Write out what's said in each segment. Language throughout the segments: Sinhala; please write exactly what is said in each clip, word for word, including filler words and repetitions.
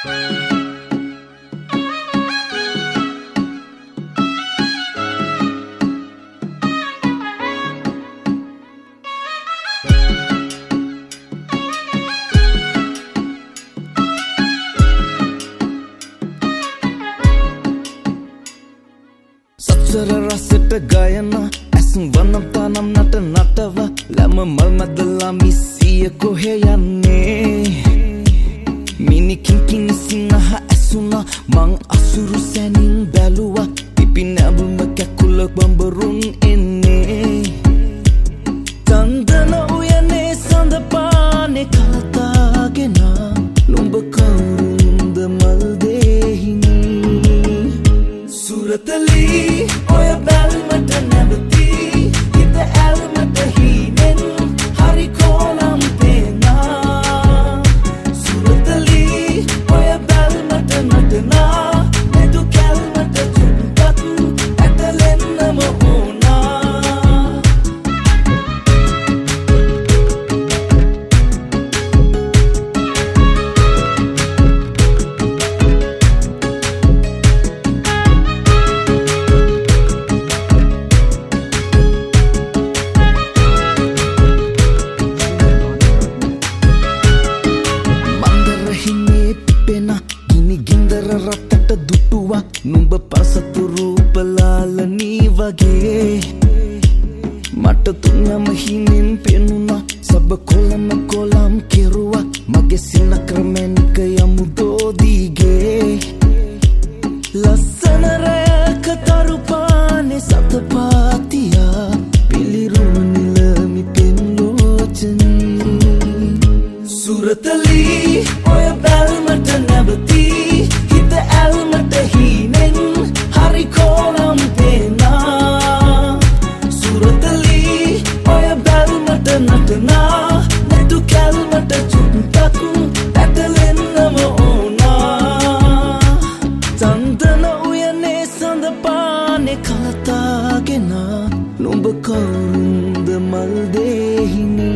සතර රසට ගයන ඇසුම් වනම් තනම් නට නටව ලැම මල් මැදලා මිසිය කොහෙ යන්නේ මිනි කිංකින් සිනහ ඇසුනා මං අසුරු සැනින් බැලුවා පිපින ඇබුම කැකුල බඹරුන් එන්නේ චන්දන උයනේ සඳ පානේ කලතාගෙන නුඹ කවුරුන්ද මල් දෙහිනි සුරතලි ඔය බැල්මට නැවතී හිත ඇල්මට හීනෙන් හරි කෝලම් පේනා සුරතලි ඔය බැල්මට නටනා නැතු කැල්මට චුම්පත් ඇටලෙන්නම ඕනා රටට දුටුවා නුඹ පසතු රූපලාලනී වගේ මට තුන්යම හිමින් පෙනුණා සබ කොළම කොළම් කෙරුවා මගේ සින ක්‍රමෙන්ක යමු දෝදීගේ ලස්සන රැයක තරුපානේ සතපාතියා පිළිරුණු නිලමි පෙන්ලෝචනී සුරතලි ඔය බැල්මට නැවතී හිත ඇල්මට හීනෙන් හරි කෝලම් පේනා සුරතලි ඔය බැල්මට නටනා නැතු කැල්මට චුම්පත් ඇටලෙන්නම ඕනා චන්දන උයනේ සඳ පානේ කලතාගෙන නුඹ කවුරුන්ද මල් දෙහිනි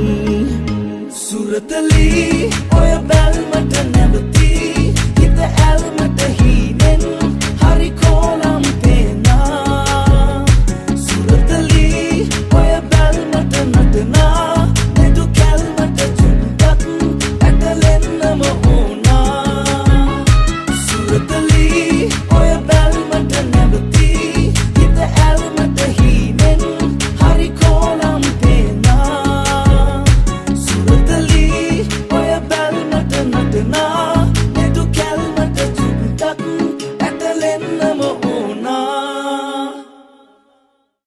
සුරතලි ඔය බැල්මට නැවතී හිත ඇල්මට හීනෙන් හරි කෝලම් පේනා සුරතලි ඔය බැල්මට නටනා නැතු කැල්මට චුම්පත් ඇටලෙන්නම ඕනා සුරතලි ඔය බැල්මට නැවතී හිත ඇල්මට හීනෙන් හරි කෝලම් පේනා සුරතලි ඔය බැල්මට නටනා නැතු කැල්මට චුම්පත් ඇටලෙන්නම ඕනා